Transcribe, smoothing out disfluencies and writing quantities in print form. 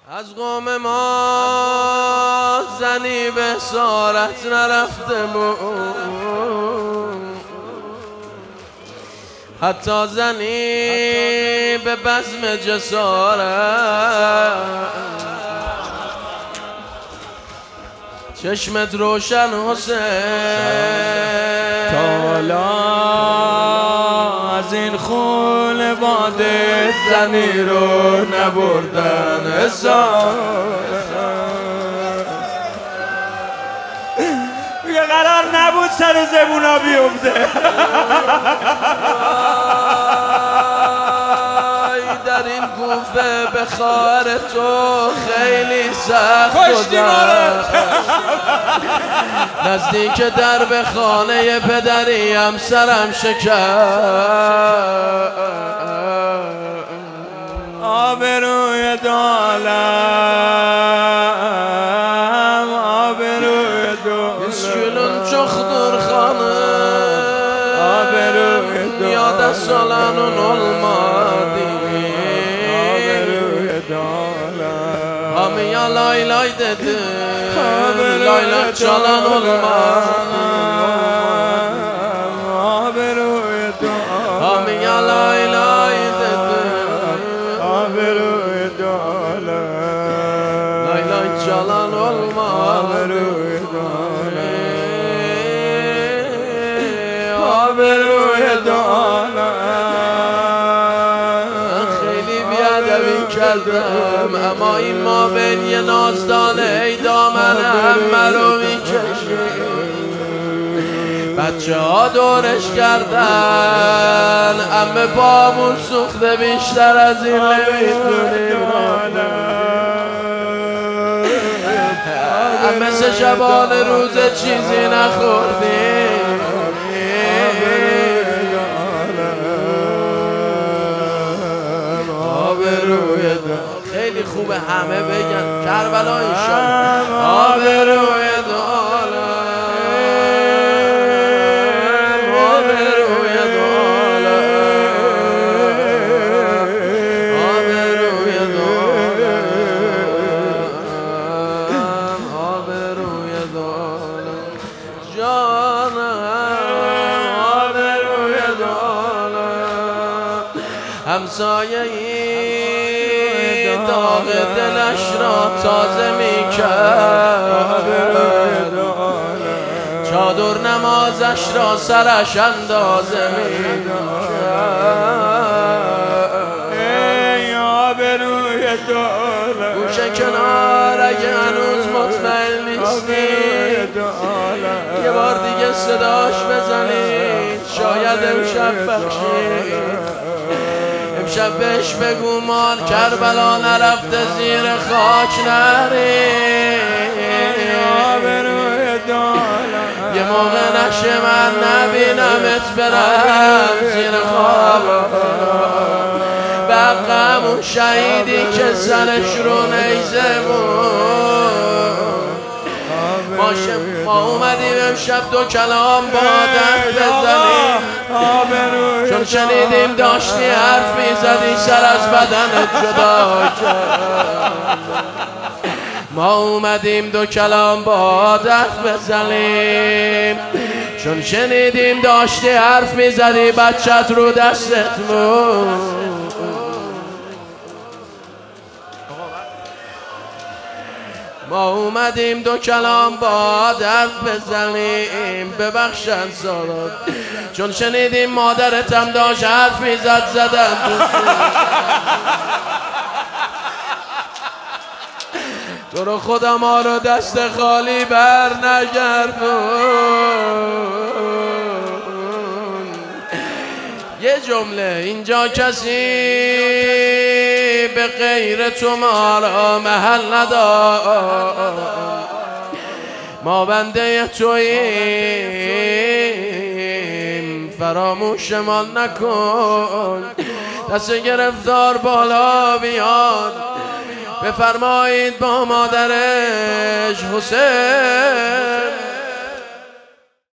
از قوم ما زنی به اسارت نرفته بود، حتی زنی به بزم جسارت. چشمت روشن حسین، تالا از این خون باده زنی رو نبردن حساب. میگه قرار نبود سر زبونا بیفته. در این کوفه به خواهر تو خیلی سخت گذشت، نزدیک درب خانه پدریم سرم شکست. آبروی دالم، آبروی دالم، اسکلون چخدور خانه، آبروی دالم، یاد سالانون المادی، آبروی دالم، همیا لای لای دده، لای لای چالان المادی، آبروی دالم، همیا لای لای دده، آبروی دالم، لای لای چالان المادی، آبروی دالم. خیلی بیادبی کردم، اما این ما بین یه نازدانه ای دامن همه رو میکشی. بچه ها دورش کردن، همه بامون سوخته، بیشتر از این نمیتونیم. همه سه شبان روز چیزی نخوردیم. خیلی خوبه همه بگن کربلا انشالله. آبروی دالم، آبروی دالم، آبروی دالم، آبروی دالم، جانم، آبروی دالم. همسایه داغ دلش را تازه میکرد، چادر نمازش را سرش اندازه میکرد. ای آبروی دالم، گوشه کنار اگه هنوز مطمئن نیستی، یه بار دیگه صداش بزنید، شاید امشب بخشید. امشب بهش بگو مان کربلا نرفته زیر خاک نری. یه موقع نشه من نبینمت برم زیر خاک، به حق همون شهیدی که سرش رو نیزه بود. ما اومدیم امشب دو کلام با دست بزنیم، چون شنیدیم داشتی حرف میزدی سر از بدنت جدا کرد. ما اومدیم دو کلام با دست بزنیم، چون شنیدیم داشتی حرف میزدی بچت رو دستت بود. ما اومدیم دو کلام با حرف بزنیم، ببخشن سالات، چون شنیدیم مادرتم داشت حرف میزد زدن تو رو خدا ما رو دست خالی بر نگردون. یه جمله اینجا کسی به غیر تو ما را محل ندار، ما بنده توییم فراموشمان نکن. دست گرفتار بالا بیاد، بفرمایید با مادرش حسین